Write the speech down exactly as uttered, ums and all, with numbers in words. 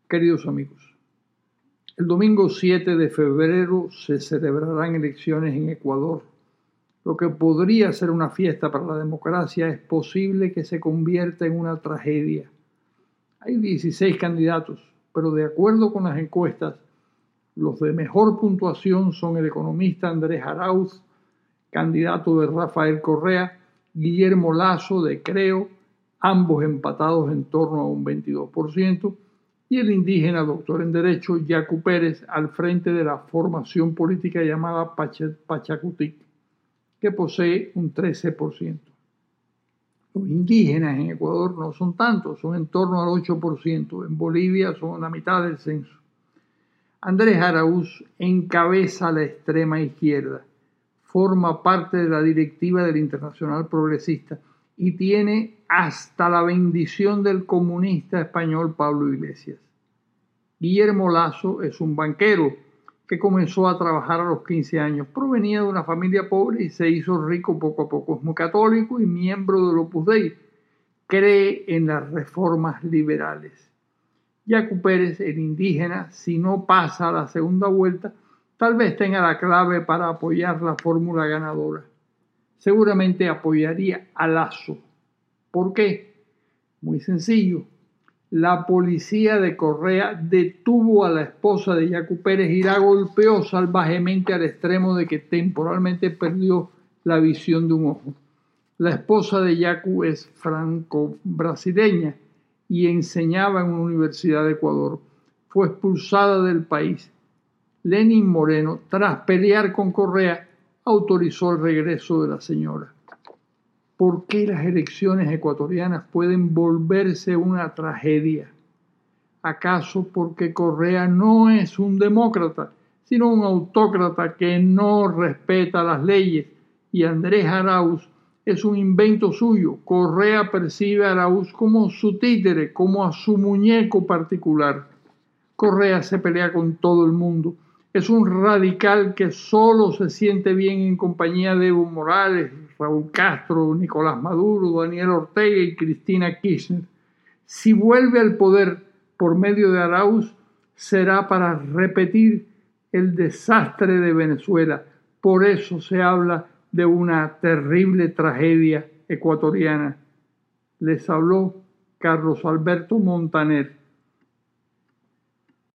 Queridos amigos, el domingo siete de febrero se celebrarán elecciones en Ecuador. Lo que podría ser una fiesta para la democracia es posible que se convierta en una tragedia. Hay dieciséis candidatos, pero de acuerdo con las encuestas, los de mejor puntuación son el economista Andrés Arauz, candidato de Rafael Correa, Guillermo Lasso de Creo, ambos empatados en torno a un veintidós por ciento, y el indígena doctor en Derecho Yacu Pérez al frente de la formación política llamada Pachacutic, que posee un trece por ciento. Los indígenas en Ecuador no son tantos, son en torno al ocho por ciento. En Bolivia son la mitad del censo. Andrés Arauz encabeza la extrema izquierda, forma parte de la directiva del Internacional Progresista y tiene hasta la bendición del comunista español Pablo Iglesias. Guillermo Lasso es un banquero que comenzó a trabajar a los quince años. Provenía de una familia pobre y se hizo rico poco a poco. Es muy católico y miembro del Opus Dei. Cree en las reformas liberales. Yacu Pérez, el indígena, si no pasa a la segunda vuelta, tal vez tenga la clave para apoyar la fórmula ganadora. Seguramente apoyaría a Lasso. ¿Por qué? Muy sencillo. La policía de Correa detuvo a la esposa de Yacu Pérez y la golpeó salvajemente al extremo de que temporalmente perdió la visión de un ojo. La esposa de Yacu es franco-brasileña y enseñaba en una universidad de Ecuador. Fue expulsada del país. Lenín Moreno, tras pelear con Correa, autorizó el regreso de la señora. ¿Por qué las elecciones ecuatorianas pueden volverse una tragedia? ¿Acaso porque Correa no es un demócrata, sino un autócrata que no respeta las leyes? Y Andrés Arauz es un invento suyo. Correa percibe a Arauz como su títere, como a su muñeco particular. Correa se pelea con todo el mundo. Es un radical que solo se siente bien en compañía de Evo Morales, Raúl Castro, Nicolás Maduro, Daniel Ortega y Cristina Kirchner. Si vuelve al poder por medio de Arauz, será para repetir el desastre de Venezuela. Por eso se habla de una terrible tragedia ecuatoriana. Les habló Carlos Alberto Montaner.